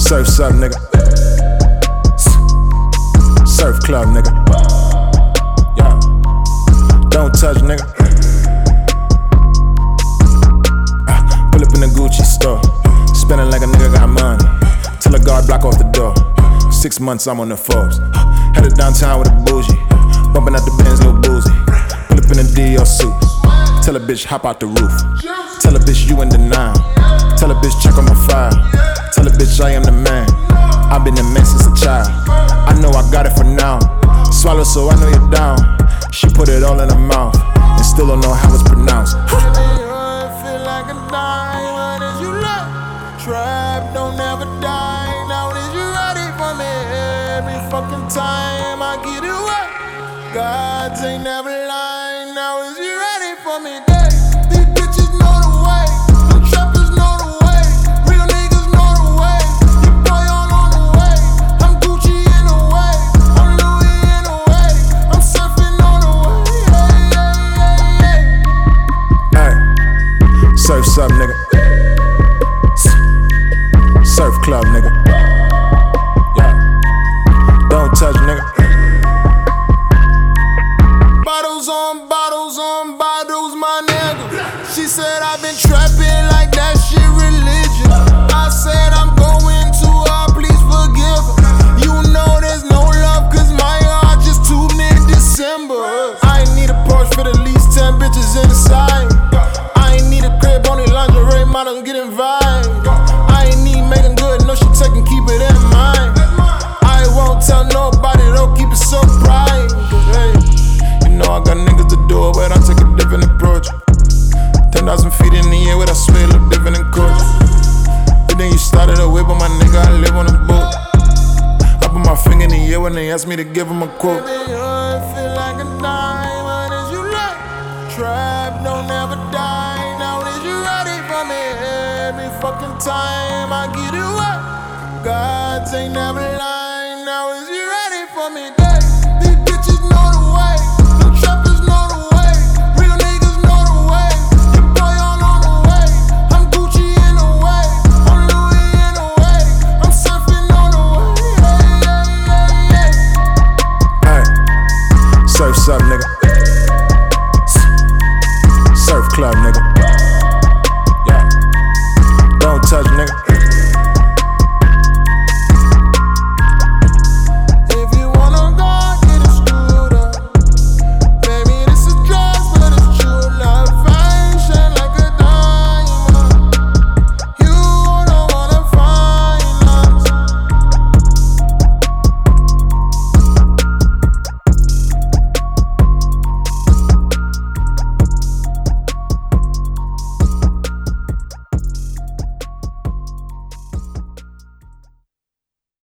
Surf's up, nigga. Surf club, nigga. Yeah. Don't touch, nigga. Pull up in the Gucci store. Spending like a nigga got money. Till a guard block off the door. 6 months I'm on the Forbes. Headed downtown with a bougie. Bumping out the Benz, little boozy. Pull up in a Dior suit. Tell a bitch hop out the roof. Tell a bitch you in denial. Tell a bitch check on my file. Tell a bitch I am the man. I've been the man since a child. I know I got it for now. Swallow so I know you're down. She put it all in her mouth and still don't know how it's pronounced. Feel like a diamond as you look. Trap don't ever die. Now is you ready for me? Every fucking time I get it wet. Gods ain't never lying. Now is you ready for me? These bitches know the way. The trappers know the way. Real niggas know the way. Your boy all on the way. I'm Gucci in the way. I'm Louis in the way. I'm surfing on the way. Hey, surf's up, nigga. Surf club, nigga. Yeah. Don't touch, nigga. Bottles on bottles, my nigga. She said I've been trapping like that shit religion. I said I'm going to her, please forgive her. You know there's no love, cause my heart just too mid-December. I ain't need a Porsche for at least 10 bitches inside. I ain't need a crib, only lingerie models get invited. I ain't need making good, no shit taking, keep it in mind. I won't tell nobody, don't keep it so private. Hey, you know I got niggas to do it, but I take a different approach. 10,000 feet in the air with I swear look different in coach. But then you started a whip on my nigga, I live on a boat. I put my finger in the air when they ask me to give them a quote. Baby, feel like a diamond as you look. Trap don't ever die. Now is you ready for me? Every fucking time I get it wet. Gods ain't never lying. Now is you ready for me?